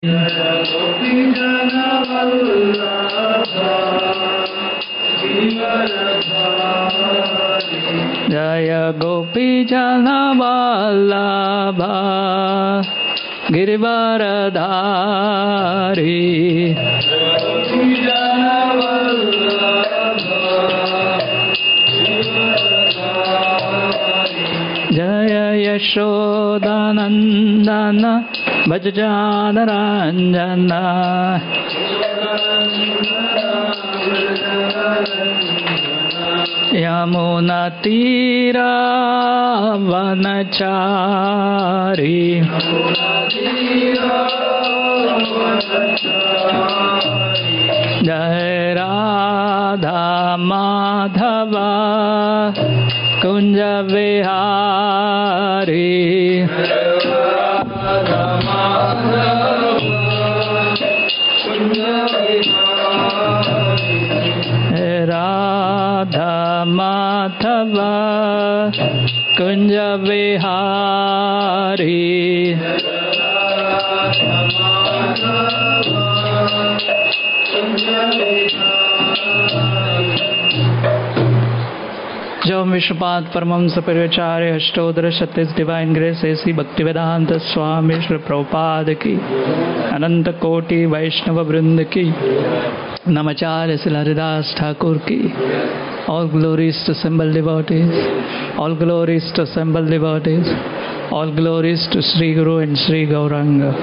जय गोपी जन वल्लभा गिरिवरधारी। जय यशोदानंदन भज जानरंजन। यमुना तीरा वनचारी। जय राधा माधव कुंज विहारी। राधा माधव कुंज विहारी। जो विश्वपाद परमहंस परिव्राजकाचार्य अष्टोत्तर सतीश डिवाइन ग्रेस ऐसी भक्तिवेदांत स्वामी श्री प्रभुपाद की अनंत कोटि वैष्णव वृंद की नमाचार्य श्री हरिदास ठाकुर की। All glories to assembled devotees, all glories to assembled devotees, all glories to Sri Guru and Sri Gauranga.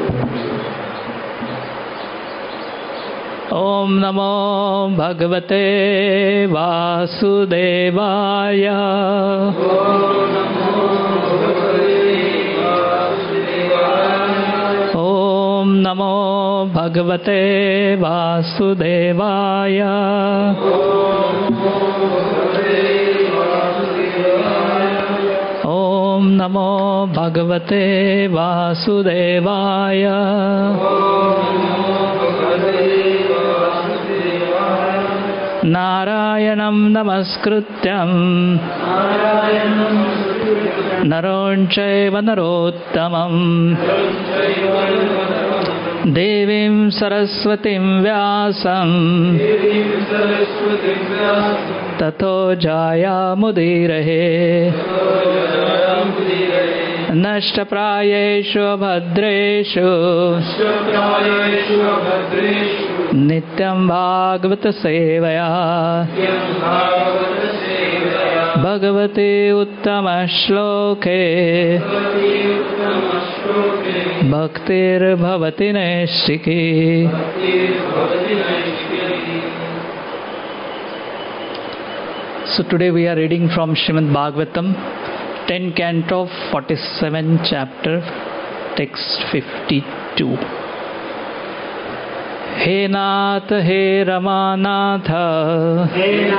Om Namo Bhagavate Vasudevaya. Om Namo Bhagavate Vasudevaya. Om Namo Bhagavate Vasudevaya. Narayanam namaskrutyam naron chaiva narottamam devim saraswatim vyasam tato jayamudirahe नष्टप्रायेषु भद्रेषु नित्यं भागवत सेवया भगवते उत्तम श्लोके भक्तिर्भवति नैष्ठिकी। So today we are reading from Srimad Bhagavatam, 10 canto, 47 chapter, text 52. He Nath, He Ramanatha,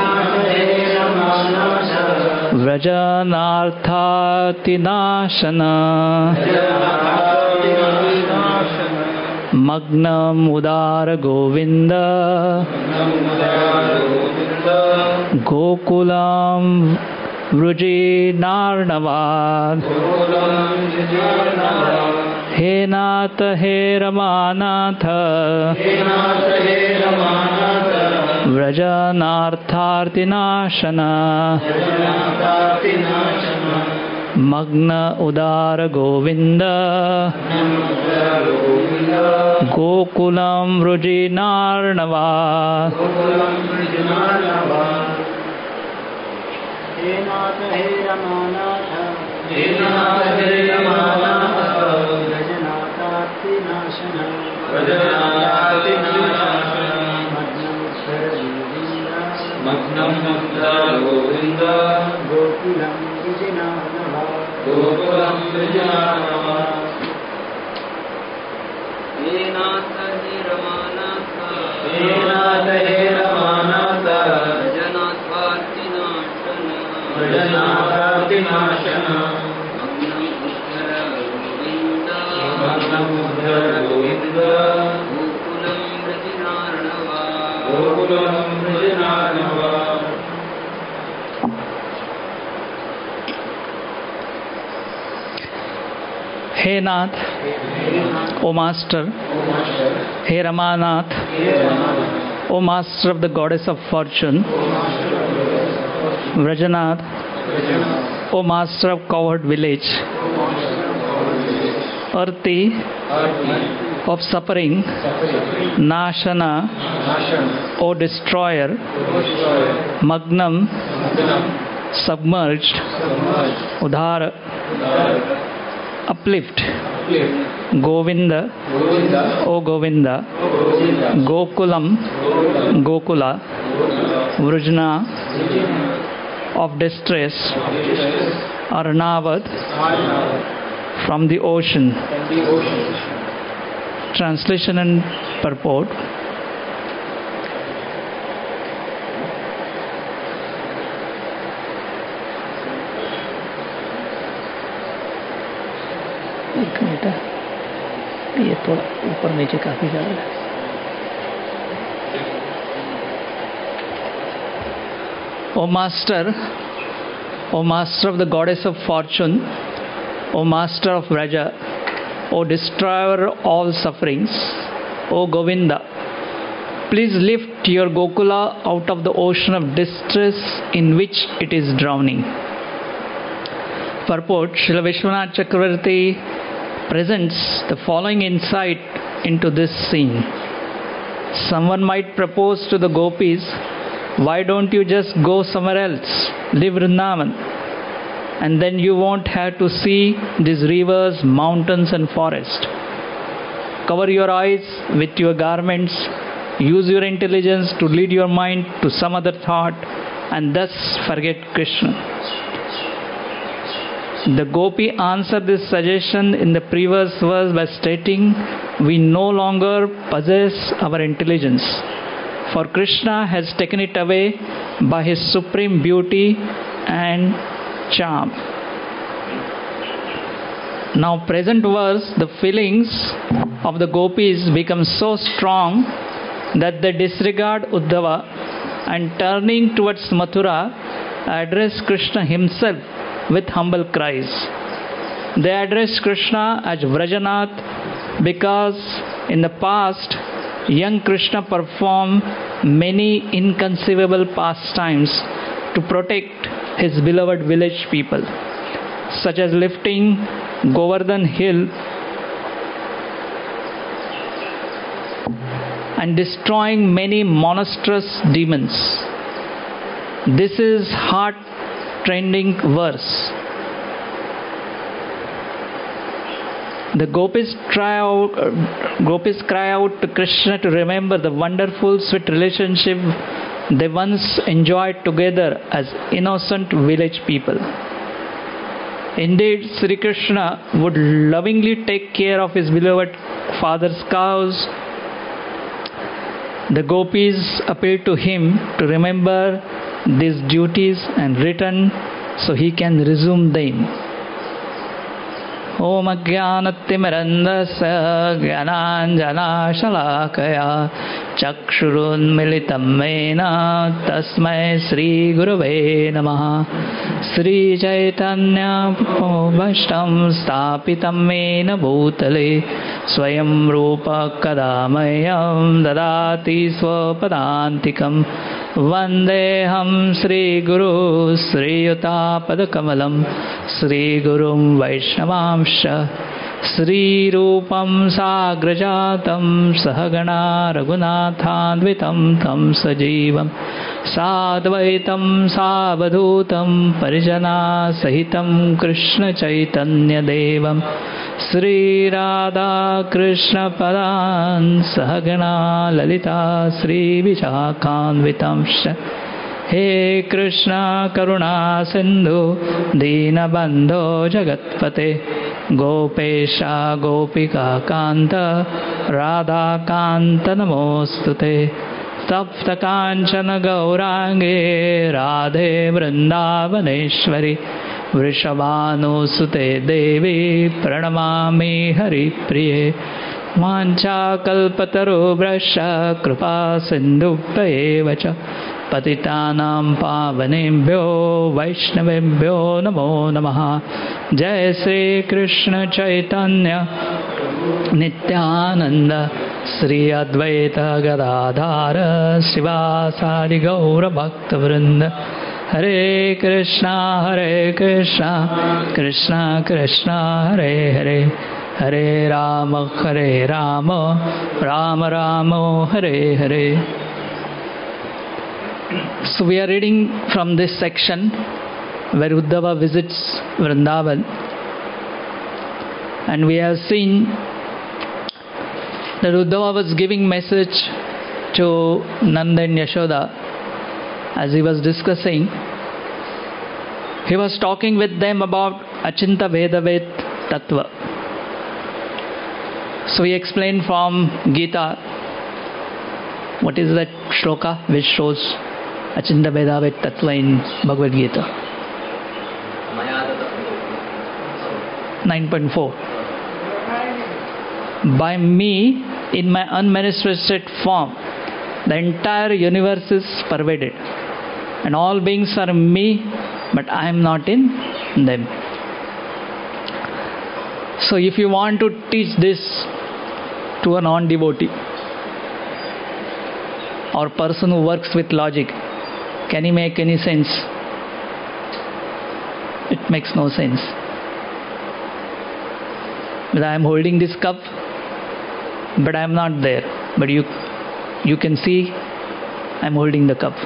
Vrajanarthati Nashana, Magnam Udara Govinda, Gokulam Vruji Narnavad. He Nath, He Ramanatha, Vrajanartharti Nashana, Magna Udara Govinda, Gokulam Vruji Narnavad. He Nath, He Ramanatha, Vrajanarthati Nashana, Magnam Udara Govinda, Gokulam Vruji Narnavad. He Nath, He Ramanatha, Vrajanarthati Nashana, Magnam Udara Govinda, Gokulam Vruji Narnavad. हे नाथ, O Master, हे Ramanath, O Master of the Goddess of Fortune, Vrajanath, O Master of Cowherd Village, Arti of Suffering, Nashana, O Destroyer, Magnam, Submerged, Udhara, Uplift, Govinda, O Govinda, Gokulam, Gokula, Vrujna, of Distress, Arnavad, from the ocean. Translation and purport. एक मिनट, ये थोड़ा ऊपर नीचे काफी ज़्यादा है. O Master, O Master of the Goddess of Fortune, O Master of Vraja, O Destroyer of all sufferings, O Govinda, please lift your Gokula out of the ocean of distress in which it is drowning. Purport. Srila Vishwanath Chakravarti presents the following insight into this scene. Someone might propose to the gopis, why don't you just go somewhere else, live Vrindavan, and then you won't have to see these rivers, mountains and forest. Cover your eyes with your garments, use your intelligence to lead your mind to some other thought, and thus forget Krishna. The gopi answered this suggestion in the previous verse by stating, we no longer possess our intelligence, for Krishna has taken it away by his supreme beauty and charm. Now present verse, the feelings of the gopis become so strong that they disregard Uddhava and turning towards Mathura address Krishna himself with humble cries. They address Krishna as Vrajanath because in the past young Krishna performed many inconceivable pastimes to protect his beloved village people, such as lifting Govardhan hill and destroying many monstrous demons. This is heart-rending verse. The gopis cry out to Krishna to remember the wonderful, sweet relationship they once enjoyed together as innocent village people. Indeed, Sri Krishna would lovingly take care of his beloved father's cows. The gopis appeal to him to remember these duties and return so he can resume them. Om Ajnanatimirandasya Jnananjanashalakaya Chakshurunmilitam Mena Tasmai Sri Gurave Namaha. Sri Chaitanya Bhashtam Stapitam Mena Bhutale Swayam Rupa Kadamayam Dadati Swapadantikam Vandeham Sri Guru Sri Yuta Padakamalam Sri Gurum Vaishnavamsha Sri Rupam Sagrajatam Sahagana Raghunathanvitam Tam Sajivam Sadvaitam Savadhutam Parijana Sahitam Krishna Chaitanya Devam Sri Radha Krishna Padan Sahagana Lalita Sri Vichakhanvitamsha. He Krishna Karuna Sindhu Dinabandho Jagatpate Gopesha Gopika Kanta Radha Kanta Namostute Tapta Kanchana Gaurange Radhe Vrindavaneshwari Vrishabhanusute Devi Pranamami Hari Priye Mancha Kalpataru Brasha Kripa Sindhupta Evacha पतितानां पावनेभ्यो वैष्णवेभ्यो नमो नमः। जय श्री कृष्ण चैतन्य नित्यानंद श्री अद्वैत गदाधर शिवासादि गौर भक्तवृंद। हरे कृष्णा कृष्णा कृष्णा हरे हरे, हरे Ram Ram Ram Hare Hare. So we are reading from this section where Uddhava visits Vrindavan, and we have seen that Uddhava was giving message to Nanda and Yashoda. As he was discussing, he was talking with them about Achinta Vedavet Tattva. So he explained from Gita, what is that shloka which shows Achinta Vedavet Tattva in Bhagavad Gita? 9.4. By me, in my unmanifested form, the entire universe is pervaded, and all beings are me, but I am not in them. So if you want to teach this to a non-devotee or person who works with logic, can it make any sense? It makes no sense. But I am holding this cup, but I am not there. But you can see I am holding the cup.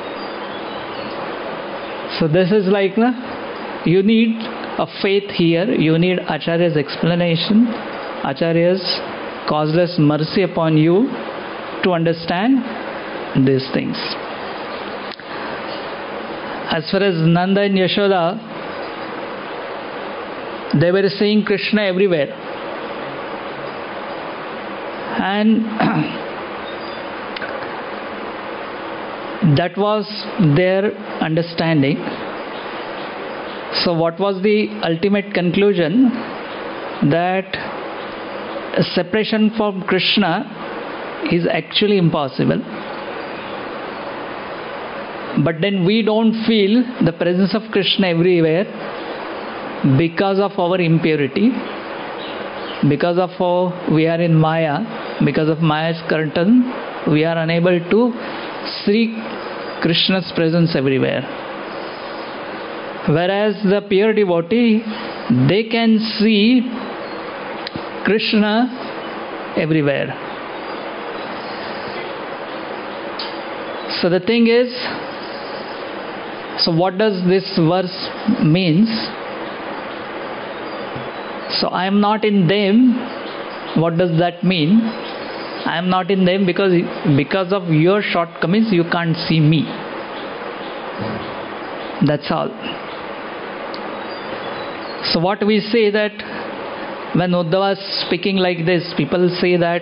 So this is like, you need a faith here. You need Acharya's explanation, Acharya's causeless mercy upon you to understand these things. As far as Nanda and Yashoda, they were seeing Krishna everywhere. And that was their understanding. So what was the ultimate conclusion? That a separation from Krishna is actually impossible. But then we don't feel the presence of Krishna everywhere because of our impurity, because of how we are in Maya, because of Maya's curtain, we are unable to see Krishna's presence everywhere. Whereas the pure devotee, they can see Krishna everywhere. So the thing is, so what does this verse means? So I am not in them. What does that mean? I am not in them because of your shortcomings you can't see me. That's all. So what we say that when Uddhava is speaking like this, people say that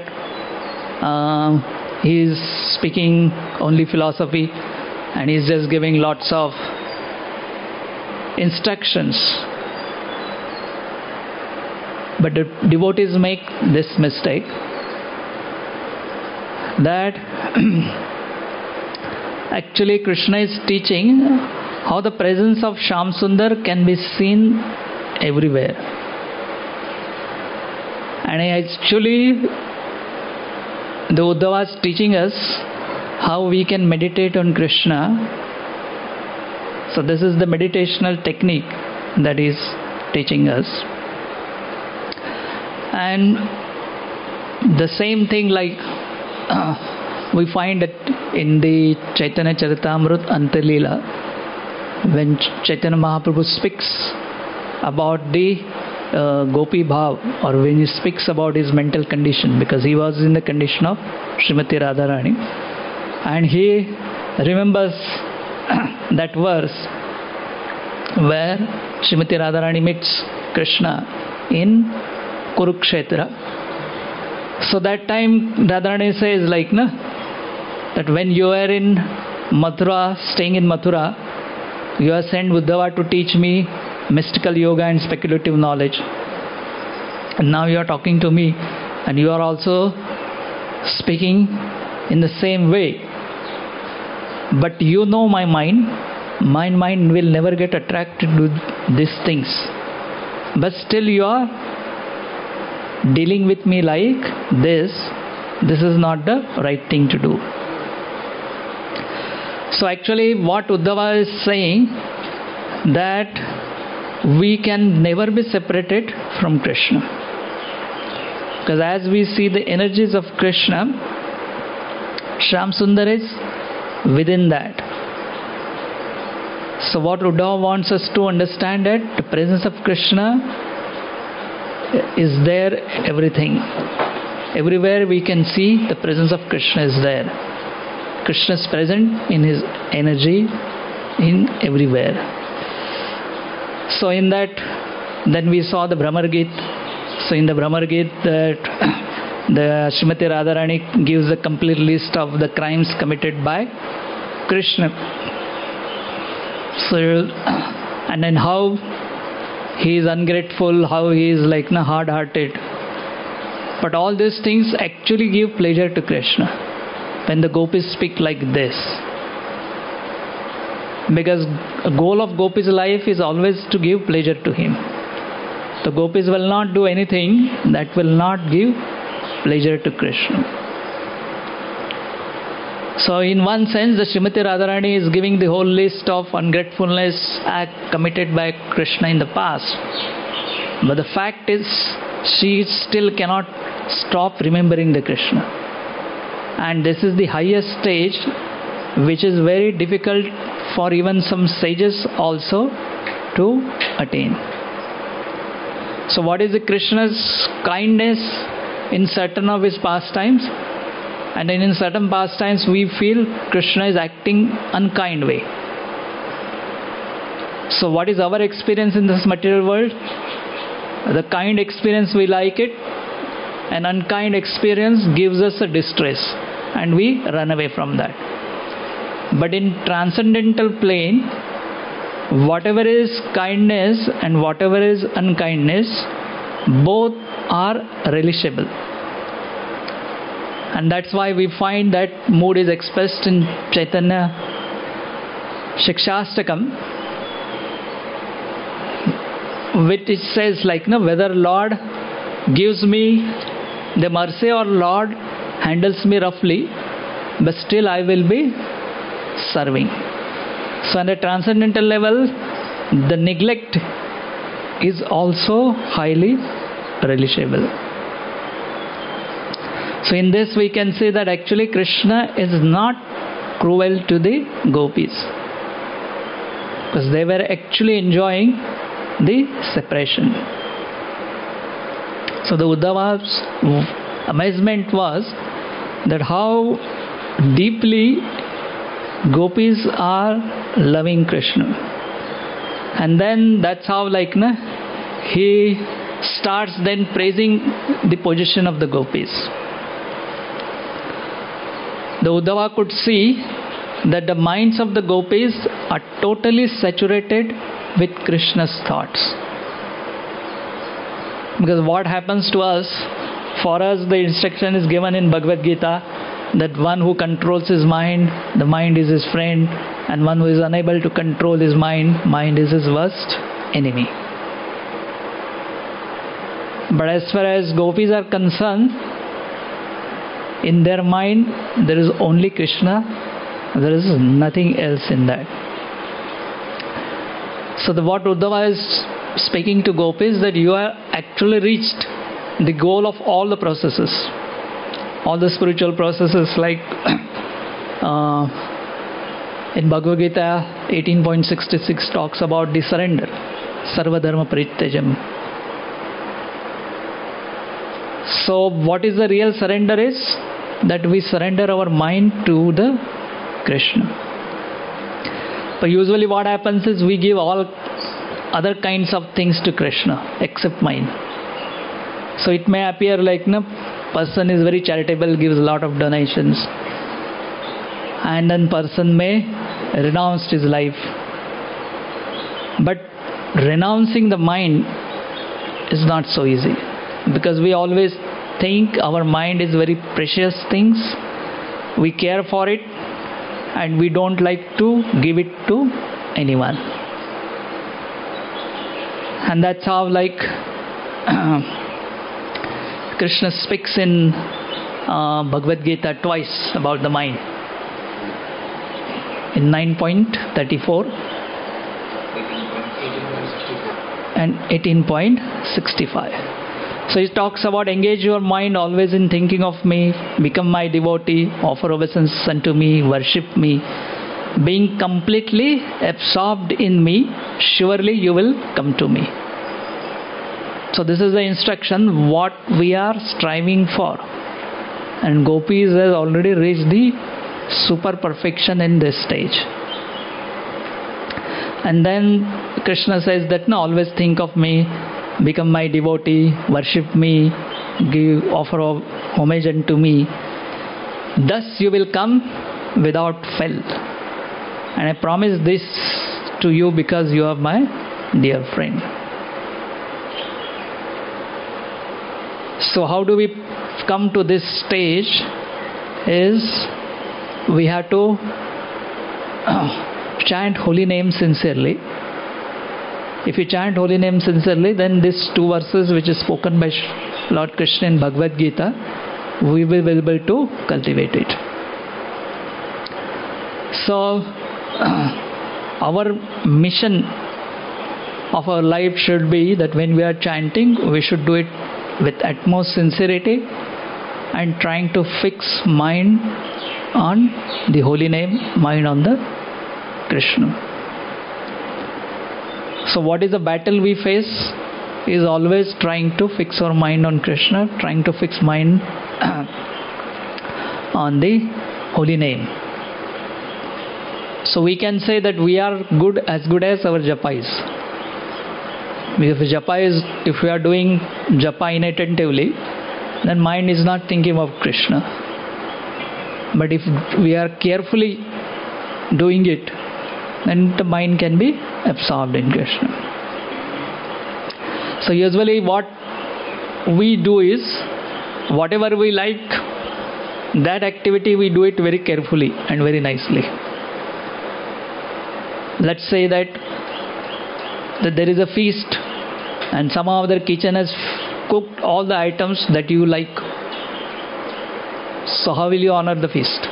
he is speaking only philosophy and he is just giving lots of instructions. But the devotees make this mistake that actually Krishna is teaching how the presence of Shyam Sundar can be seen everywhere. And actually the Uddhava is teaching us how we can meditate on Krishna. So this is the meditational technique that is teaching us. And the same thing like we find it in the Chaitanya Charitamrita Antalila, when Chaitanya Mahaprabhu speaks about the Gopi Bhav, or when he speaks about his mental condition, because he was in the condition of Srimati Radharani, and he remembers that verse where Srimati Radharani meets Krishna in Kurukshetra. So that time Radharani says like, that when you are in Mathura, staying in Mathura, you are sent Uddhava to teach me mystical yoga and speculative knowledge. And now you are talking to me and you are also speaking in the same way. But you know my mind. My mind will never get attracted to these things. But still you are dealing with me like this. This is not the right thing to do. So actually what Uddhava is saying, that we can never be separated from Krishna. Because as we see the energies of Krishna, Shyam Sundar is within that. So what Uddhava wants us to understand, that the presence of Krishna is there everything. Everywhere we can see the presence of Krishna is there. Krishna is present in his energy in everywhere. So in that, then we saw the Brahmar Geet. So in the Brahmar Geet, that the Srimati Radharani gives a complete list of the crimes committed by Krishna. So, and then how he is ungrateful, how he is like hard-hearted. But all these things actually give pleasure to Krishna when the gopis speak like this. Because the goal of gopis' life is always to give pleasure to him. The gopis will not do anything that will not give pleasure to Krishna. So in one sense, the Srimati Radharani is giving the whole list of ungratefulness act committed by Krishna in the past. But the fact is, she still cannot stop remembering the Krishna. And this is the highest stage, which is very difficult for even some sages also to attain. So what is the Krishna's kindness in certain of his pastimes? And then in certain pastimes we feel Krishna is acting unkind way. So what is our experience in this material world? The kind experience we like it, an unkind experience gives us a distress and we run away from that. But in transcendental plane, whatever is kindness and whatever is unkindness, both are relishable. And that's why we find that mood is expressed in Chaitanya Shikshastakam, which it says like, whether Lord gives me the mercy or Lord handles me roughly, but still I will be serving. So on the transcendental level, the neglect is also highly relishable. So in this we can say that actually Krishna is not cruel to the gopis, because they were actually enjoying the separation. So the Uddhava's amazement was that how deeply gopis are loving Krishna. And then that's how he starts then praising the position of the gopis. The Uddhava could see that the minds of the gopis are totally saturated with Krishna's thoughts. Because what happens to us, for us the instruction is given in Bhagavad Gita that one who controls his mind, the mind is his friend, and one who is unable to control his mind is his worst enemy. But as far as gopis are concerned, in their mind there is only Krishna, there is nothing else in that. So what Uddhava is speaking to gopis, that you have actually reached the goal of all the processes, all the spiritual processes, like in Bhagavad Gita 18.66 talks about the surrender, Sarva Dharma Parityajam. So what is the real surrender is that we surrender our mind to the Krishna. But usually what happens is we give all other kinds of things to Krishna except mind. So it may appear like person is very charitable, gives a lot of donations, and then person may renounce his life. But renouncing the mind is not so easy, because we always think our mind is very precious things, we care for it, and we don't like to give it to anyone. And that's how Krishna speaks in Bhagavad Gita twice about the mind. In 9.34 and 18.65. So he talks about engage your mind always in thinking of me, become my devotee, offer obeisance unto me, worship me. Being completely absorbed in me, surely you will come to me. So this is the instruction what we are striving for. And gopis has already reached the super perfection in this stage. And then Krishna says that no, always think of me, become my devotee, worship me, offer homage unto me. Thus you will come without fail. And I promise this to you because you are my dear friend. So how do we come to this stage is we have to chant holy name sincerely. If you chant holy name sincerely, then these two verses which is spoken by Lord Krishna in Bhagavad Gita, we will be able to cultivate it. So our mission of our life should be that when we are chanting, we should do it with utmost sincerity and trying to fix mind on the holy name, mind on the Krishna. So what is the battle we face is always trying to fix our mind on Krishna, trying to fix mind on the holy name. So we can say that we are good as our japa is. If we are doing japa inattentively, then mind is not thinking of Krishna. But if we are carefully doing it, then the mind can be absorbed in Krishna. So usually what we do is, whatever we like, that activity we do it very carefully and very nicely. Let's say that there is a feast and somehow the kitchen has cooked all the items that you like. So how will you honor the feast?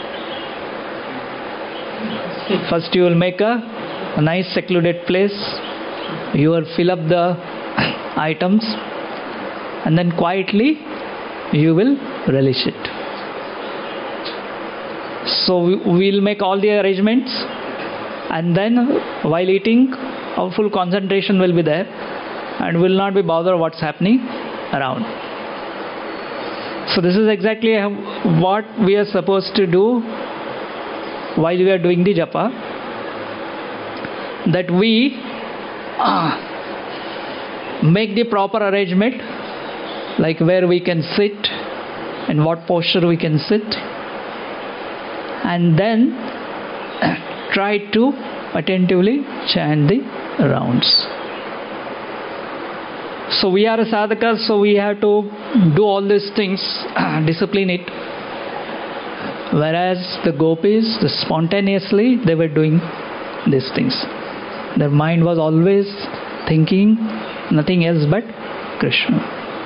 First you will make a nice secluded place, you will fill up the items, and then quietly you will relish it. So we will make all the arrangements, and then while eating our full concentration will be there and will not be bothered what's happening around. So this is exactly what we are supposed to do while we are doing the japa, that we make the proper arrangement, like where we can sit and what posture we can sit, and then try to attentively chant the rounds. So we are a sadhaka, so we have to do all these things, discipline it. Whereas the gopis, spontaneously they were doing these things. Their mind was always thinking nothing else but Krishna.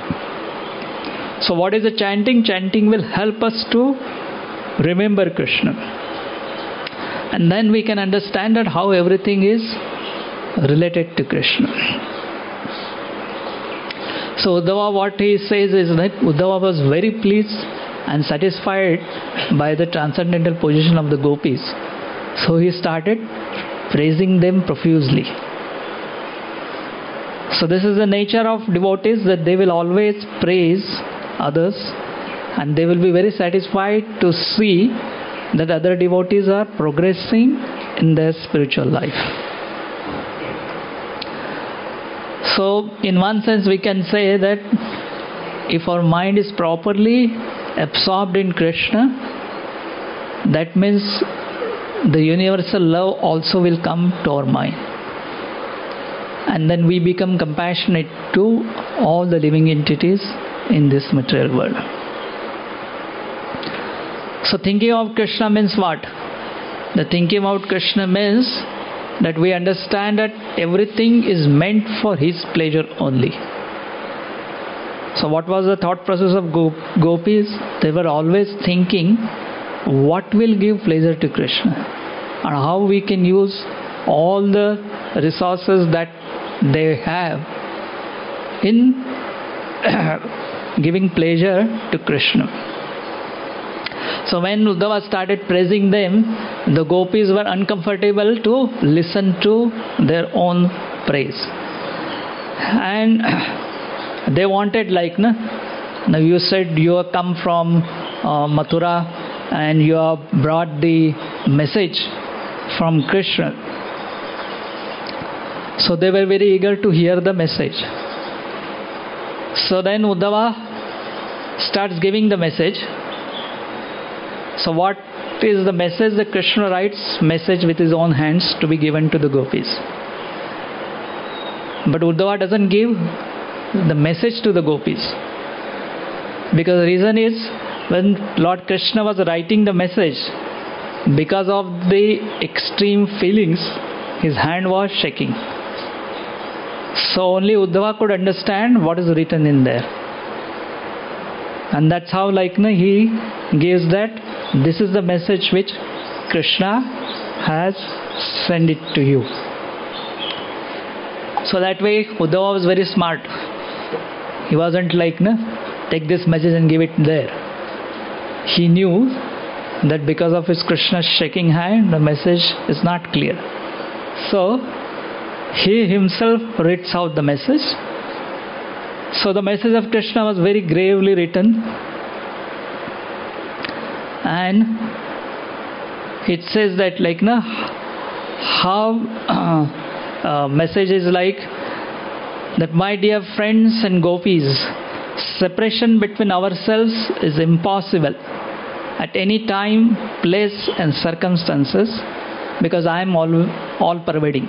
So what is the chanting? Chanting will help us to remember Krishna. And then we can understand that how everything is related to Krishna. So Uddhava, what he says is that Uddhava was very pleased and satisfied by the transcendental position of the gopis. So he started praising them profusely. So this is the nature of devotees, that they will always praise others and they will be very satisfied to see that other devotees are progressing in their spiritual life. So in one sense we can say that if our mind is properly absorbed in Krishna, that means the universal love also will come to our mind, and then we become compassionate to all the living entities in this material world. So thinking of Krishna means what? The thinking about Krishna means that we understand that everything is meant for His pleasure only. So what was the thought process of gopis? They were always thinking what will give pleasure to Krishna and how we can use all the resources that they have in giving pleasure to Krishna. So when Uddhava started praising them, the gopis were uncomfortable to listen to their own praise. And they wanted like, now you said you have come from Mathura and you have brought the message from Krishna. So they were very eager to hear the message. So then Uddhava starts giving the message. So what is the message? That Krishna writes message with his own hands to be given to the gopis. But Uddhava doesn't give the message to the gopis. Because the reason is, when Lord Krishna was writing the message, because of the extreme feelings, his hand was shaking. So only Uddhava could understand what is written in there. And that's how he gives that this is the message which Krishna has sent it to you. So that way Uddhava was very smart. He wasn't take this message and give it there. He knew that because of his Krishna's shaking hand, the message is not clear. So he himself reads out the message. So the message of Krishna was very gravely written, and it says that how message is that, my dear friends and gopis, separation between ourselves is impossible at any time, place and circumstances, because I am all pervading.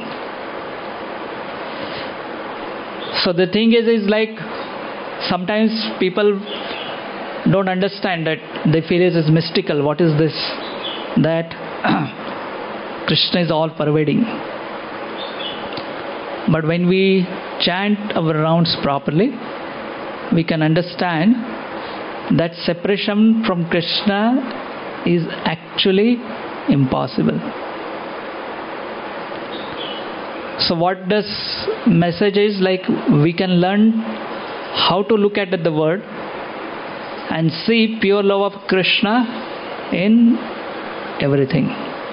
So the thing is sometimes people don't understand that. They feel it is mystical. What is this? That Krishna is all pervading. But when we chant our rounds properly, we can understand that separation from Krishna is actually impossible. So what this message is we can learn how to look at the word and see pure love of Krishna in everything.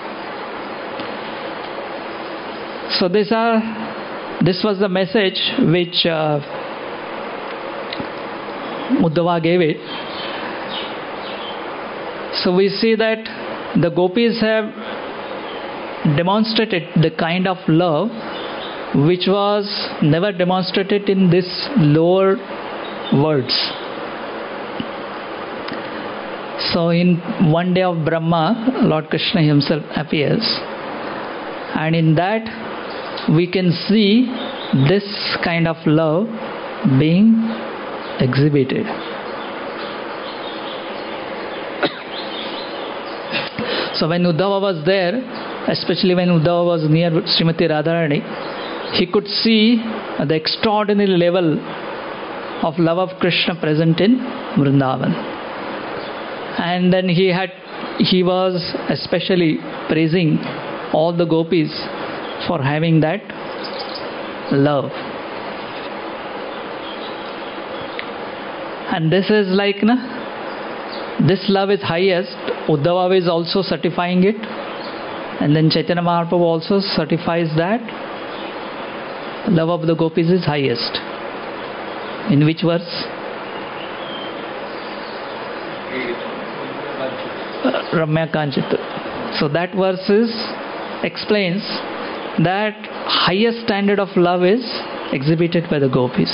So this was the message which Uddhava gave it. So we see that the gopis have demonstrated the kind of love which was never demonstrated in this lower worlds. So in one day of Brahma, Lord Krishna himself appears, and in that we can see this kind of love being exhibited. So when Uddhava was there, especially when Uddhava was near Srimati Radharani, he could see the extraordinary level of love of Krishna present in Vrindavan. And then he was especially praising all the gopis for having that love. And this is this love is highest. Uddhava is also certifying it. And then Chaitanya Mahaprabhu also certifies that love of the gopis is highest. In which verse? Ramya Kanchita. So that verse explains that highest standard of love is exhibited by the gopis.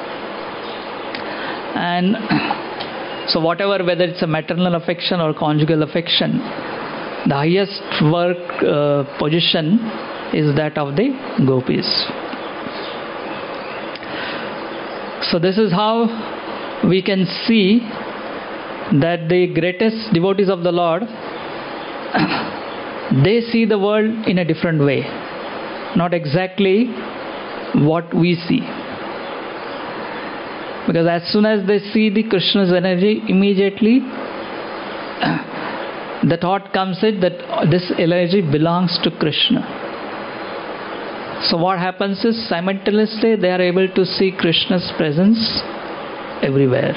And so whatever, whether it's a maternal affection or conjugal affection, the highest position is that of the gopis. So this is how we can see that the greatest devotees of the Lord, they see the world in a different way, not exactly what we see. Because as soon as they see the Krishna's energy, immediately the thought comes in that this energy belongs to Krishna. So what happens is simultaneously they are able to see Krishna's presence everywhere.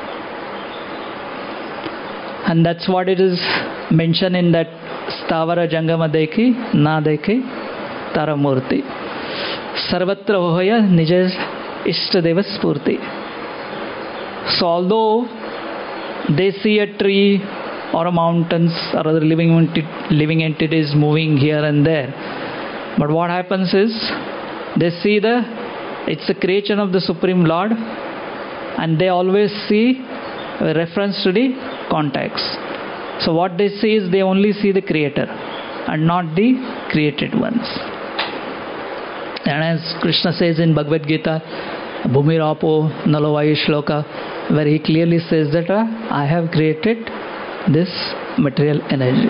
And that's what it is mentioned in that Stavara Jangama Dekhi, Na Dekhi, Taramurti. Sarvatra Hoya Nijas Ishtadeva Spurti. So although they see a tree or a mountains or other living entities moving here and there, but what happens is they see it's a creation of the Supreme Lord, and they always see a reference to the context. So what they see is they only see the creator and not the created ones. And as Krishna says in Bhagavad Gita, Bhumirapo Nalovai Shloka, where he clearly says that I have created this material energy.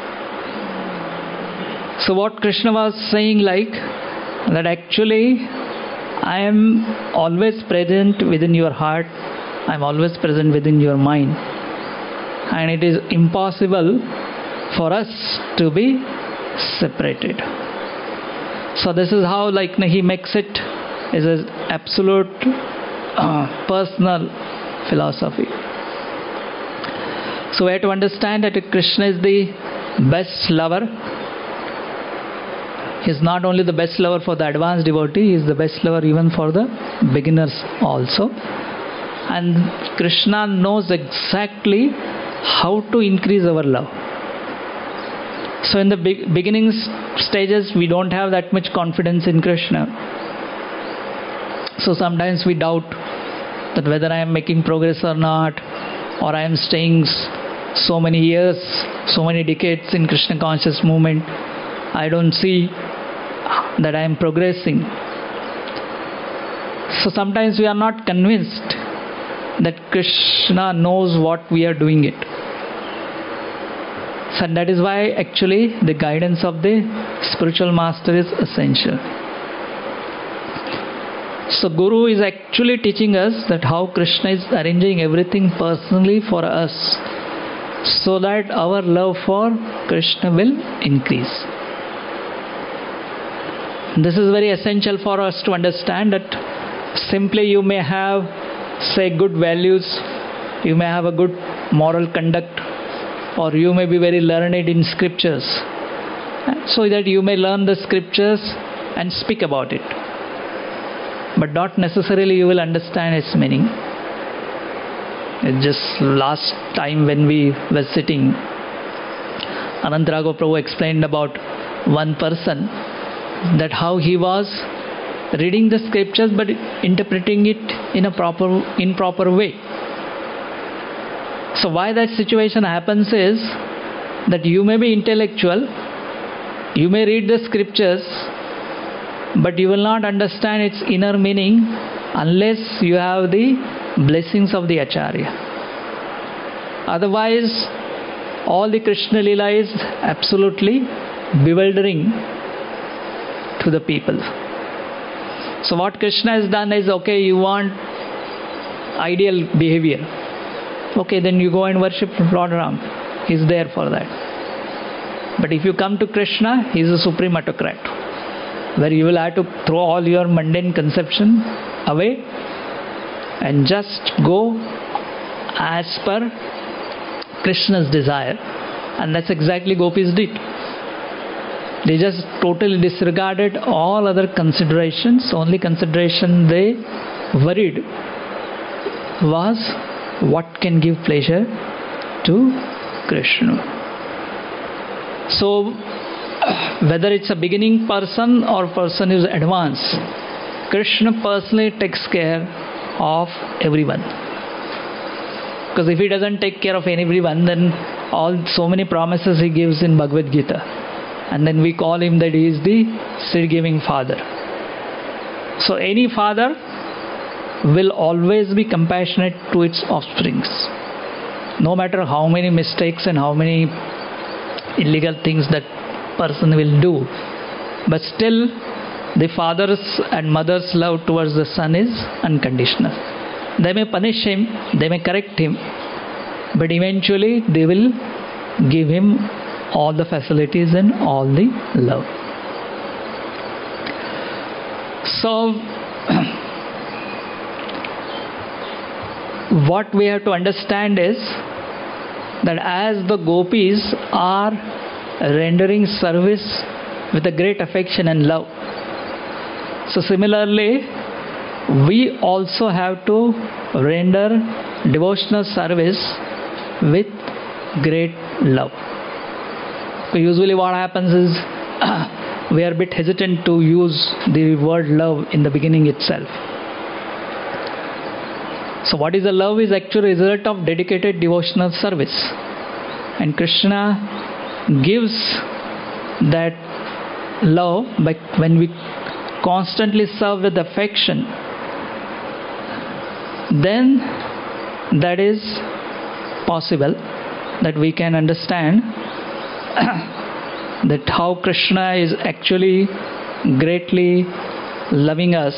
So what Krishna was saying, like that actually I am always present within your heart, I am always present within your mind, and it is impossible for us to be separated. So this is how he makes it as an absolute personal philosophy. So we have to understand that Krishna is the best lover. He is not only the best lover for the advanced devotee, he is the best lover even for the beginners also. And Krishna knows exactly how to increase our love. So in the beginning stages, we don't have that much confidence in Krishna. So sometimes we doubt that whether I am making progress or not, or I am staying so many years, so many decades in Krishna conscious movement, I don't see that I am progressing. So sometimes we are not convinced that Krishna knows what we are doing it. So that is why actually the guidance of the spiritual master is essential. So Guru is actually teaching us that how Krishna is arranging everything personally for us, so that our love for Krishna will increase. This is very essential for us to understand that simply you may have, say, good values, you may have a good moral conduct, or you may be very learned in scriptures, so that you may learn the scriptures and speak about it, but not necessarily you will understand its meaning. Just last time when we were sitting, Anantarago Prabhu explained about one person, that how he was reading the scriptures but interpreting it in a improper way. So why that situation happens is that you may be intellectual, you may read the scriptures, but you will not understand its inner meaning unless you have the blessings of the Acharya. Otherwise, all the Krishna Leela is absolutely bewildering to the people. So what Krishna has done is, okay, you want ideal behavior, okay, then you go and worship Lord Ram. He is there for that. But if you come to Krishna, he is a supreme autocrat, where you will have to throw all your mundane conception away and just go as per Krishna's desire. And that's exactly gopis did. They just totally disregarded all other considerations. Only consideration they worried was what can give pleasure to Krishna. So whether it's a beginning person or person who is advanced, Krishna personally takes care of everyone. Because if he doesn't take care of everyone, then so many promises he gives in Bhagavad Gita, and then we call him that he is the seed-giving father. So any father will always be compassionate to its offsprings, no matter how many mistakes and how many illegal things that person will do. But still, the father's and mother's love towards the son is unconditional. They may punish him, they may correct him, but eventually they will give him all the facilities and all the love. So, what we have to understand is that as the gopis are rendering service with a great affection and love, so similarly we also have to render devotional service with great love. So usually what happens is we are a bit hesitant to use the word love in the beginning itself. So what is the love is actually a result of dedicated devotional service, and Krishna gives that love by when we constantly serve with affection. Then that is possible that we can understand that how Krishna is actually greatly loving us.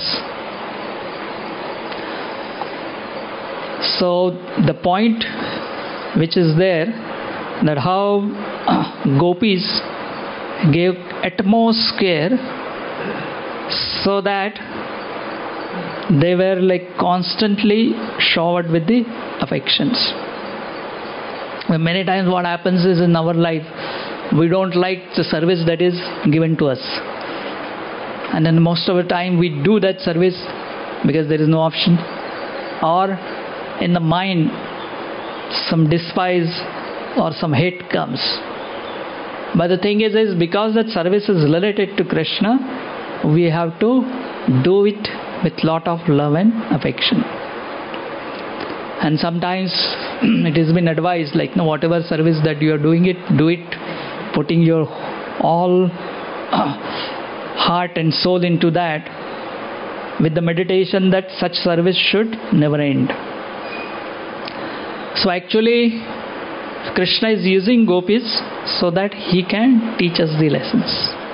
So the point which is there, that how gopis gave utmost care so that they were like constantly showered with the affections. Many times what happens is in our life, we don't like the service that is given to us, and then most of the time we do that service because there is no option, or in the mind some despise or some hate comes. But the thing is because that service is related to Krishna, we have to do it with lot of love and affection. And sometimes it has been advised, like, whatever service that you are doing it, do it putting your all heart and soul into that, with the meditation that such service should never end. So actually Krishna is using gopis so that he can teach us the lessons.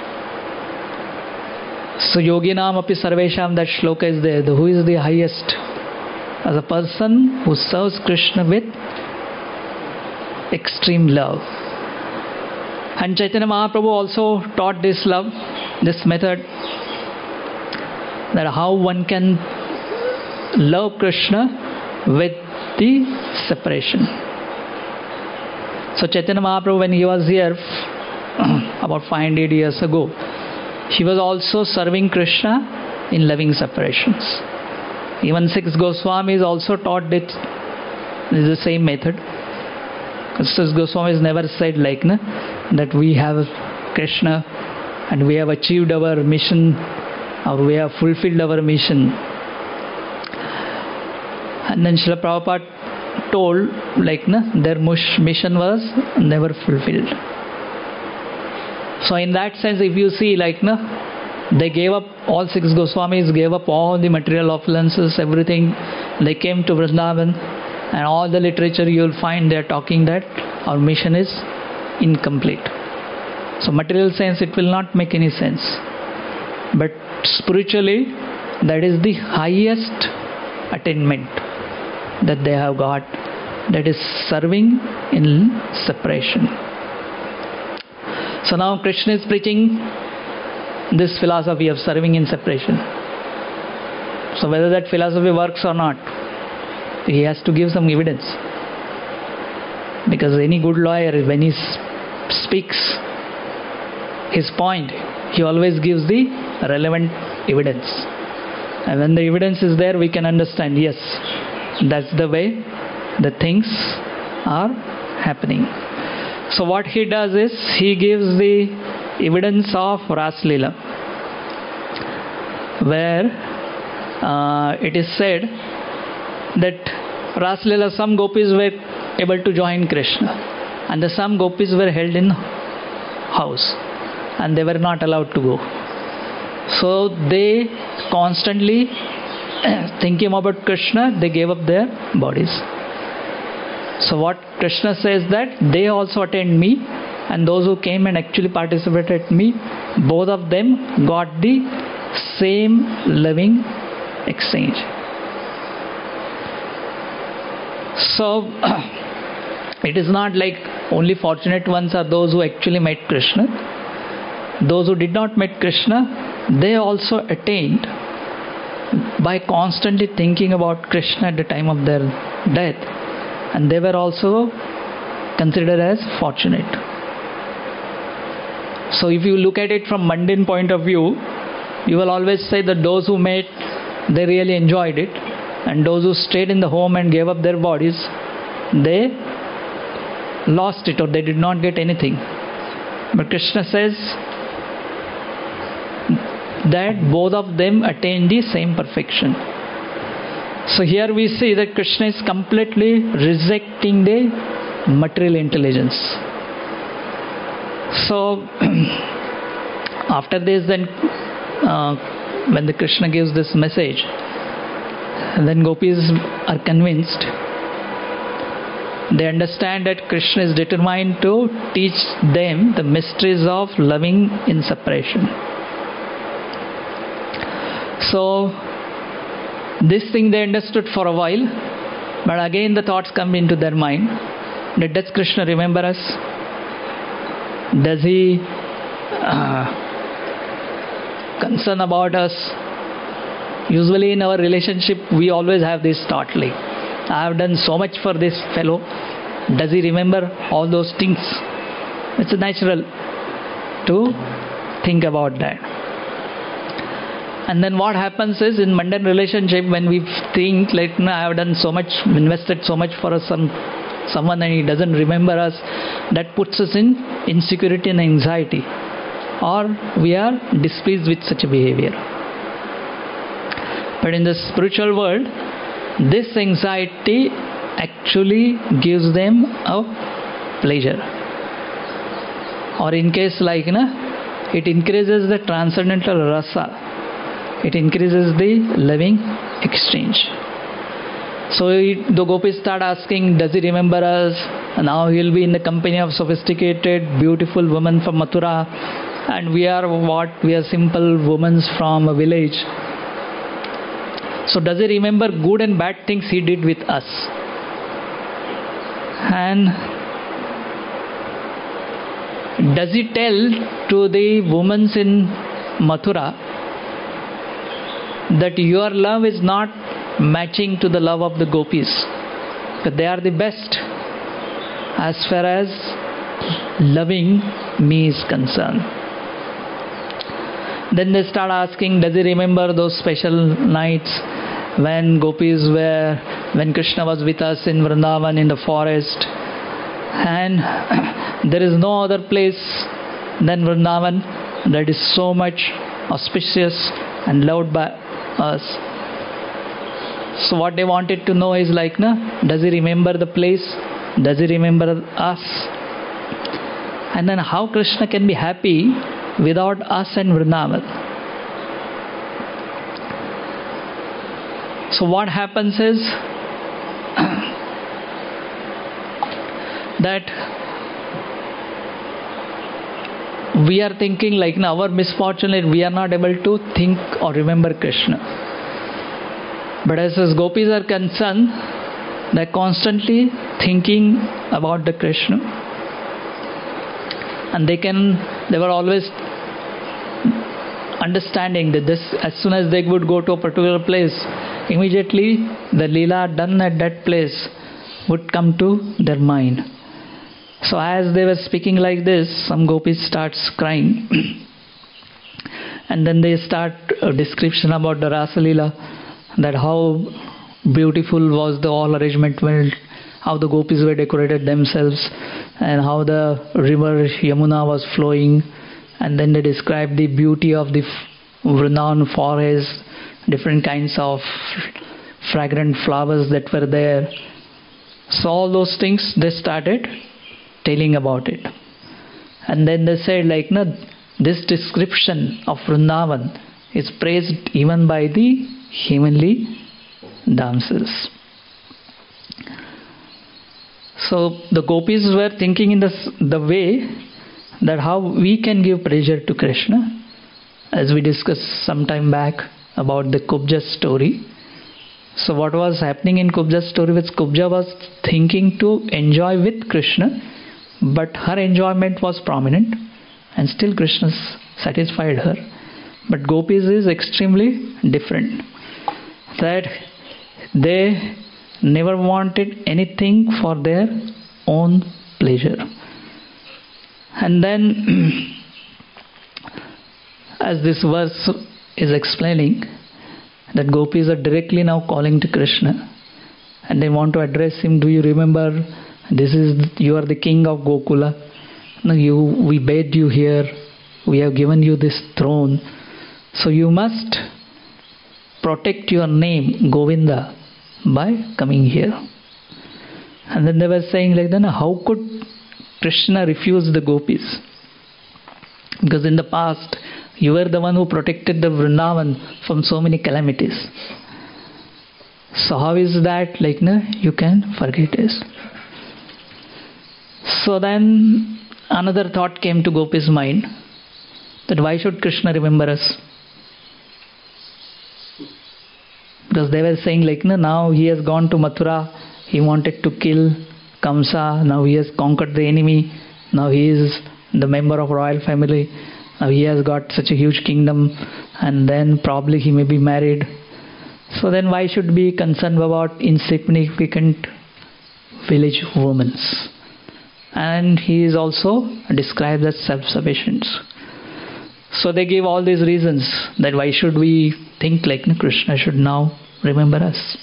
So yoginam api sarvesham, that shloka is there. Who is the highest? As a person who serves Krishna with extreme love. And Chaitanya Mahaprabhu also taught this love, this method, that how one can love Krishna with the separation. So Chaitanya Mahaprabhu, when he was here about 500 years ago, he was also serving Krishna in loving separations. Even six Goswamis also taught it. This is the same method. Six Goswamis never said like that we have Krishna and we have achieved our mission or we have fulfilled our mission. And then Srila Prabhupada told like their mission was never fulfilled. So in that sense, if you see like they gave up, all six Goswamis gave up all the material opulences, everything. They came to Vrindavan, and all the literature you will find they are talking that our mission is incomplete. So material sense it will not make any sense, but spiritually that is the highest attainment that they have got, that is serving in separation. So now Krishna is preaching this philosophy of serving in separation. So whether that philosophy works or not, he has to give some evidence, because any good lawyer, when he speaks his point, he always gives the relevant evidence, and when the evidence is there, we can understand, yes, that's the way the things are happening. So what he does is he gives the evidence of Ras Leela, where it is said that Ras Leela, some gopis were able to join Krishna, and some gopis were held in house and they were not allowed to go. So they constantly thinking about Krishna, they gave up their bodies. So what Krishna says, that they also attained me and those who came and actually participated with me, both of them got the same loving exchange. So it is not like only fortunate ones are those who actually met Krishna. Those who did not meet Krishna, they also attained by constantly thinking about Krishna at the time of their death, and they were also considered as fortunate. So if you look at it from mundane point of view, you will always say that those who met, they really enjoyed it, and those who stayed in the home and gave up their bodies, they lost it, or they did not get anything. But Krishna says that both of them attain the same perfection. So here we see that Krishna is completely rejecting the material intelligence. So after this, then when the Krishna gives this message, then gopis are convinced. They understand that Krishna is determined to teach them the mysteries of loving in separation. So this thing they understood for a while, but again the thoughts come into their mind that does Krishna remember us? Does he concern about us? Usually in our relationship we always have this thought like, I have done so much for this fellow, does he remember all those things? It's natural to think about that. And then what happens is, in mundane relationship, when we think like, no, I have done so much, invested so much for someone and he doesn't remember us, that puts us in insecurity and anxiety, or we are displeased with such a behavior. But in the spiritual world, this anxiety actually gives them a pleasure, or in case like it increases the transcendental rasa. It increases the loving exchange. So the gopis start asking, does he remember us? And now he will be in the company of sophisticated, beautiful women from Mathura, and we are what? We are simple women from a village. So does he remember good and bad things he did with us? And does he tell to the women in Mathura that your love is not matching to the love of the gopis, that they are the best as far as loving me is concerned? Then they start asking, does he remember those special nights when when Krishna was with us in Vrindavan in the forest, and there is no other place than Vrindavan that is so much auspicious and loved by us. So what they wanted to know is like, does he remember the place? Does he remember us? And then how Krishna can be happy without us and Vrindavan? So what happens is that we are thinking like, our misfortune is we are not able to think or remember Krishna. But as gopis are concerned, they are constantly thinking about the Krishna, and they were always understanding that this, as soon as they would go to a particular place, immediately the Leela done at that place would come to their mind. So as they were speaking like this, some gopis starts crying and then they start a description about the Rasa Leela, that how beautiful was the all arrangement, how the gopis were decorated themselves, and how the river Yamuna was flowing, and then they described the beauty of the Vrindavan forest, different kinds of fragrant flowers that were there. So all those things they started telling about it. And then they said like, this description of Vrindavan is praised even by the heavenly damsels. So the gopis were thinking in the way that how we can give pleasure to Krishna, as we discussed some time back about the Kubja story. So what was happening in Kubja's story was Kubja was thinking to enjoy with Krishna, but her enjoyment was prominent and still Krishna satisfied her. But Gopis is extremely different, that they never wanted anything for their own pleasure. And then as this verse is explaining, that Gopis are directly now calling to Krishna and they want to address him. Do you remember, you are the king of Gokula. No, we bade you here, we have given you this throne, so you must protect your name Govinda by coming here. And then they were saying like that, how could Krishna refuse the Gopis? Because in the past you were the one who protected the Vrindavan from so many calamities. So how is that you can forget this? So then another thought came to Gopi's mind, that why should Krishna remember us? Because they were saying now he has gone to Mathura, he wanted to kill Kamsa, now he has conquered the enemy, now he is the member of royal family, now he has got such a huge kingdom, and then probably he may be married. So then why should be concerned about insignificant village women? And he is also described as self-sufficient. So they give all these reasons that why should we think Krishna should now remember us.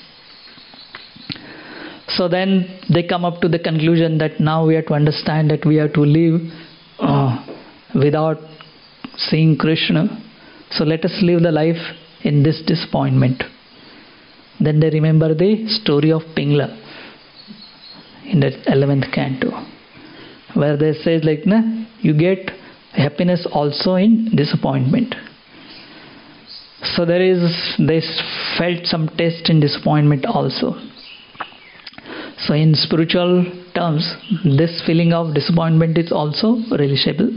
So then they come up to the conclusion that now we have to understand that we have to live without seeing Krishna. So let us live the life in this disappointment. Then they remember the story of Pingla in the 11th canto, where they say you get happiness also in disappointment. So they felt some taste in disappointment also. So in spiritual terms, this feeling of disappointment is also relishable.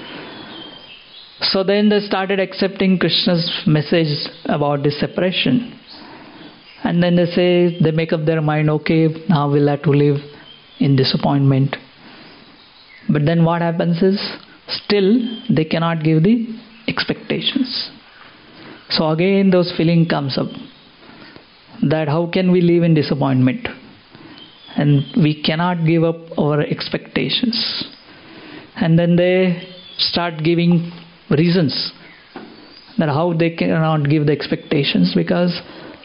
So then they started accepting Krishna's message about this separation. And then they make up their mind, okay, now we'll have to live in disappointment. But then what happens is, still they cannot give the expectations. So again those feeling comes up, that how can we live in disappointment? And we cannot give up our expectations. And then they start giving reasons that how they cannot give the expectations, because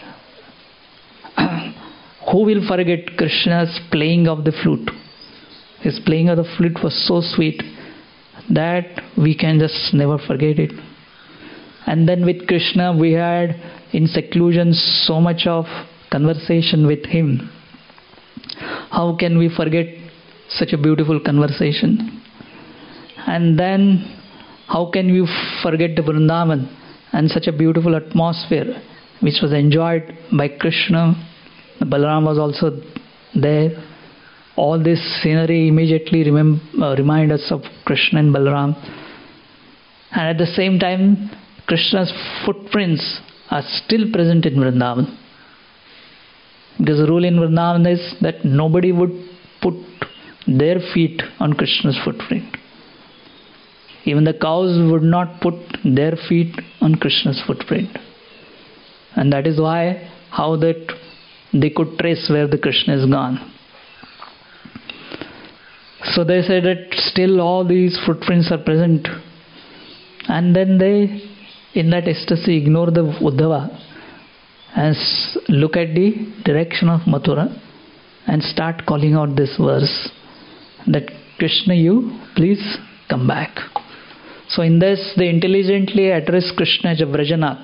who will forget Krishna's playing of the flute? His playing of the flute was so sweet that we can just never forget it. And then with Krishna we had in seclusion so much of conversation with him. How can we forget such a beautiful conversation? And then how can we forget the Vrindavan and such a beautiful atmosphere which was enjoyed by Krishna? Balaram was also there. All this scenery immediately remind us of Krishna and Balaram. And at the same time, Krishna's footprints are still present in Vrindavan. Because the rule in Vrindavan is that nobody would put their feet on Krishna's footprint. Even the cows would not put their feet on Krishna's footprint. And that is why, how that they could trace where the Krishna is gone. So they say that still all these footprints are present. And then they, in that ecstasy, ignore the Uddhava and look at the direction of Mathura and start calling out this verse that Krishna, you please come back. So in this they intelligently address Krishna as a Vrajanath,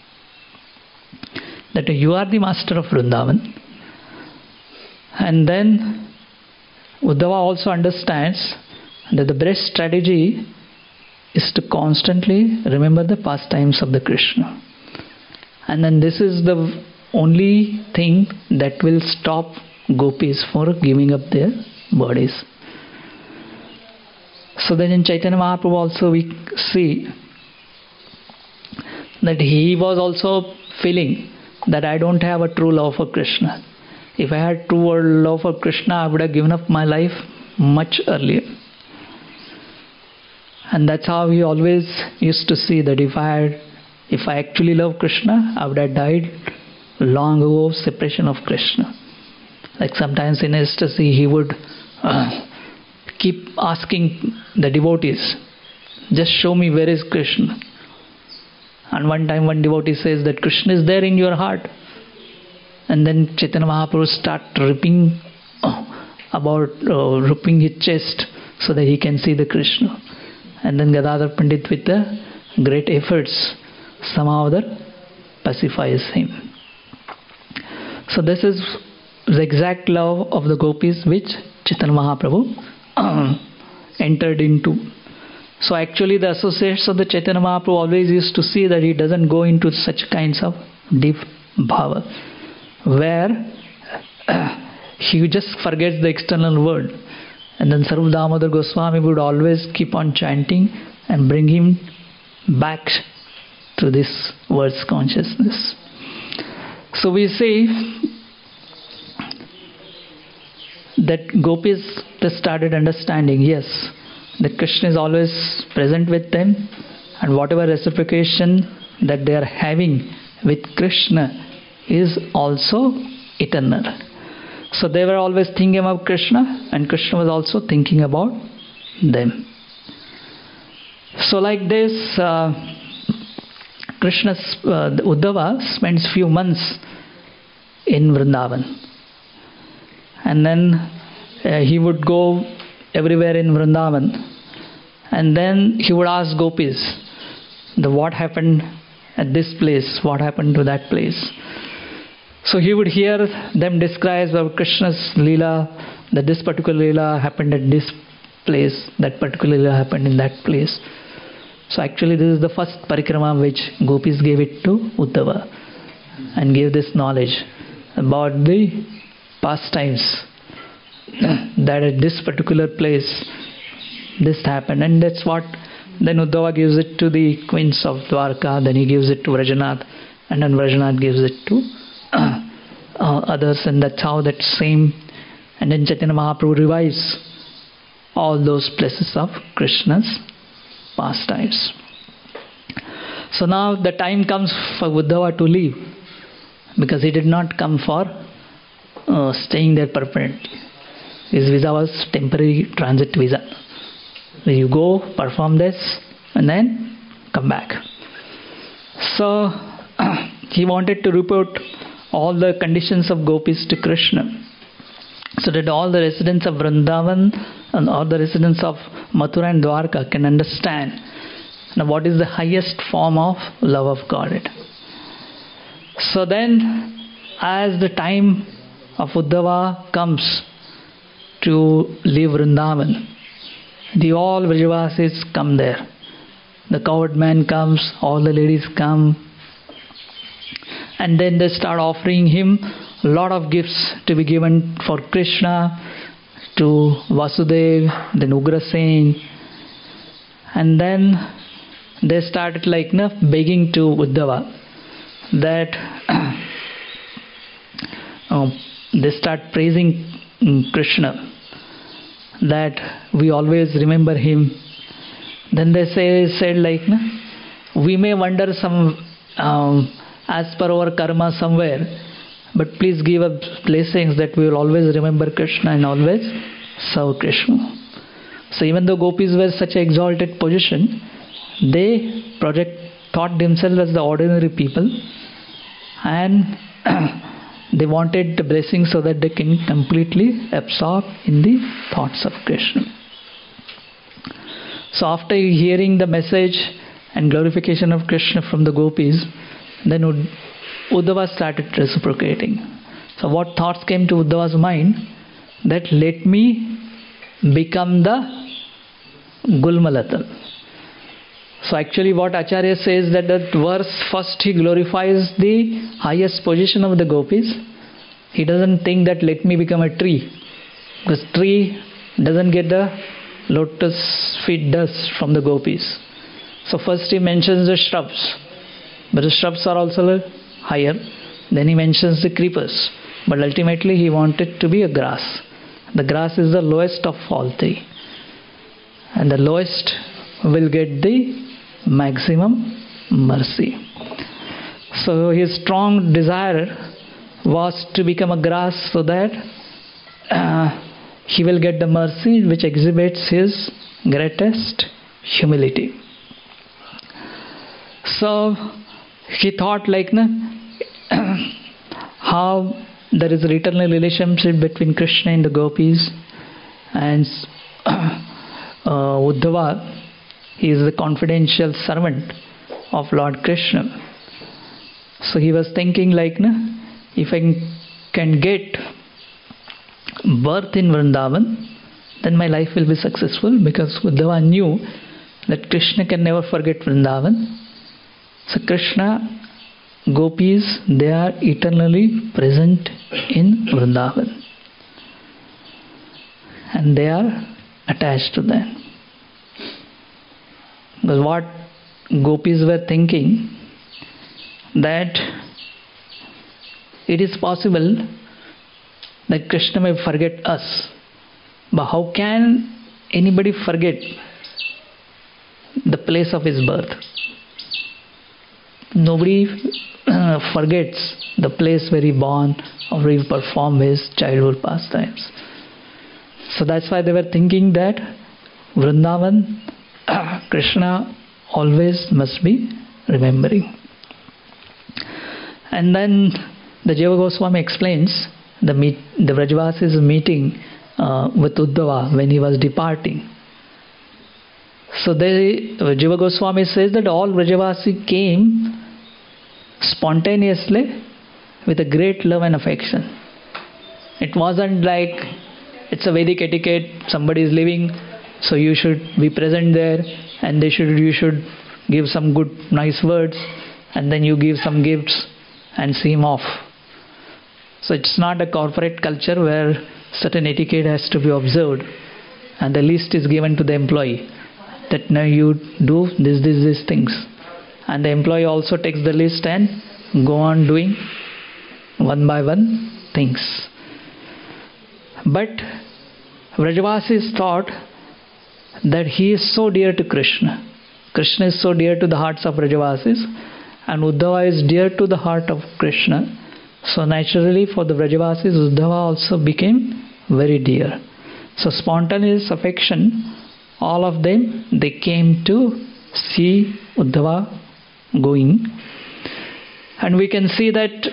that you are the master of Vrindavan. And then Uddhava also understands that the best strategy is to constantly remember the pastimes of the Krishna. And then this is the only thing that will stop gopis for giving up their bodies. So then in Chaitanya Mahaprabhu also we see that he was also feeling that I don't have a true love for Krishna. If I had true love for Krishna, I would have given up my life much earlier. And that's how he always used to see that if I actually love Krishna, I would have died long ago of separation of Krishna. Like sometimes in ecstasy, he would keep asking the devotees, just show me where is Krishna. And one time one devotee says that Krishna is there in your heart. And then Chaitanya Mahaprabhu start ripping his chest so that he can see the Krishna. And then Gadadhar Pandit with the great efforts somehow or other pacifies him. So this is the exact love of the gopis which Chaitanya Mahaprabhu entered into. So actually the associates of the Chaitanya Mahaprabhu always used to see that he doesn't go into such kinds of deep bhava, where he just forgets the external world. And then Sarup Damodar Goswami would always keep on chanting and bring him back to this world's consciousness. So we see that gopis just started understanding, yes, that Krishna is always present with them, and whatever reciprocation that they are having with Krishna is also eternal. So they were always thinking about Krishna, and Krishna was also thinking about them. So like this, Uddhava spends few months in Vrindavan, and then he would go everywhere in Vrindavan, and then he would ask gopis, what happened at this place, what happened to that place. So he would hear them describe of Krishna's Leela, that this particular Leela happened at this place, that particular Leela happened in that place. So actually this is the first parikrama which gopis gave it to Uddhava and gave this knowledge about the pastimes, that at this particular place this happened. And that's what then Uddhava gives it to the queens of Dwarka, then he gives it to Vrajanath, and then Vrajanath gives it to others, and that's how that same. And then Chaitanya Mahaprabhu revives all those places of Krishna's pastimes. So now the time comes for Uddhava to leave, because he did not come for staying there permanently. His visa was temporary transit visa. So you go, perform this, and then come back. So he wanted to report all the conditions of gopis to Krishna, so that all the residents of Vrindavan and all the residents of Mathura and Dwarka can understand now what is the highest form of love of Godhead. So then, as the time of Uddhava comes to leave Vrindavan, all Vrajavasis come there. The cowherd man comes, all the ladies come, and then they start offering him a lot of gifts to be given for Krishna, to Vasudev, then Ugrasen. And then they started begging to Uddhava that they start praising Krishna, that we always remember him. Then they said we may wander some as per our karma somewhere, but please give us blessings that we will always remember Krishna and always serve Krishna. So even though gopis were such an exalted position, they thought themselves as the ordinary people, and they wanted the blessing so that they can completely absorb in the thoughts of Krishna. So after hearing the message and glorification of Krishna from the gopis, then Uddhava started reciprocating. So what thoughts came to Uddhava's mind? That let me become the Gulmalata. So actually what Acharya says, that verse first he glorifies the highest position of the gopis. He doesn't think that let me become a tree, because tree doesn't get the lotus feet dust from the gopis. So first he mentions the shrubs, but the shrubs are also higher. Then he mentions the creepers, but ultimately he wanted to be a grass. The grass is the lowest of all three, and the lowest will get the maximum mercy. So his strong desire was to become a grass so that he will get the mercy which exhibits his greatest humility. So he thought like how there is a eternal relationship between Krishna and the gopis, and Uddhava, he is the confidential servant of Lord Krishna. So he was thinking like, if I can get birth in Vrindavan, then my life will be successful, because Uddhava knew that Krishna can never forget Vrindavan. So Krishna, gopis, they are eternally present in Vrindavan, and they are attached to them. Because what gopis were thinking, that it is possible that Krishna may forget us, but how can anybody forget the place of his birth? Nobody forgets the place where he born or where he performed his childhood pastimes. So that's why they were thinking that Vrindavan, Krishna always must be remembering. And then the Jiva Goswami explains the Vrajavasis meeting with Uddhava when he was departing. So Jiva Goswami says that all Vrajavasi came spontaneously with a great love and affection. It wasn't like it's a Vedic etiquette, somebody is leaving, so you should be present there, and you should give some good nice words, and then you give some gifts and see him off. So it's not a corporate culture where certain etiquette has to be observed, and the list is given to the employee that now you do these things, and the employee also takes the list and go on doing one by one things. But Vrajavasis thought that he is so dear to Krishna. Krishna is so dear to the hearts of Vrajavasis, and Uddhava is dear to the heart of Krishna. So naturally for the Vrajavasis, Uddhava also became very dear. So spontaneous affection, all of them, they came to see Uddhava going. And we can see that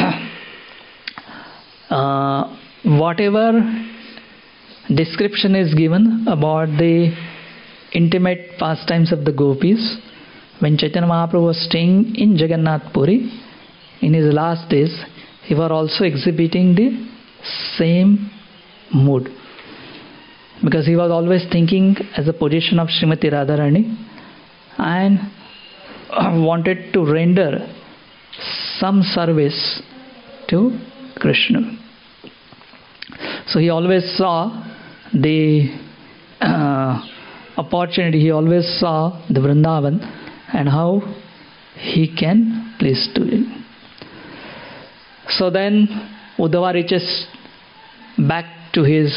whatever description is given about the intimate pastimes of the gopis, when Chaitanya Mahaprabhu was staying in Jagannath Puri, in his last days, he was also exhibiting the same mood. Because he was always thinking as a position of Srimati Radharani and wanted to render some service to Krishna. So he always saw the opportunity, he always saw the Vrindavan and how he can please to it. So then Uddhava reaches back to his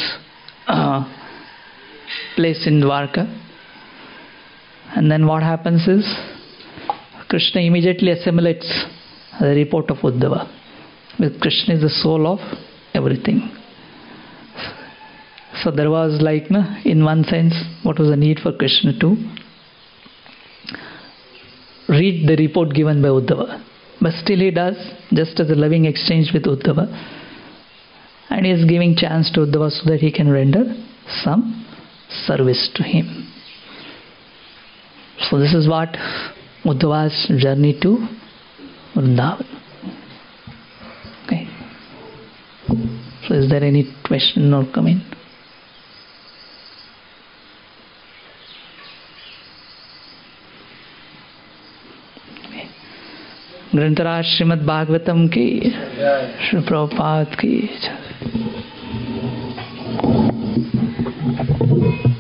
place in Dwarka, and then what happens is Krishna immediately assimilates the report of Uddhava, because Krishna is the soul of everything. So there was like, in one sense, what was the need for Krishna to read the report given by Uddhava? But still he does, just as a loving exchange with Uddhava, and he is giving chance to Uddhava so that he can render some service to him. So this is what Uddhava's journey to Vrindavan. Okay. So is there any question or comment? Okay. ग्रंथराज Shrimad Bhagavatam की, श्री प्रभुपाद की।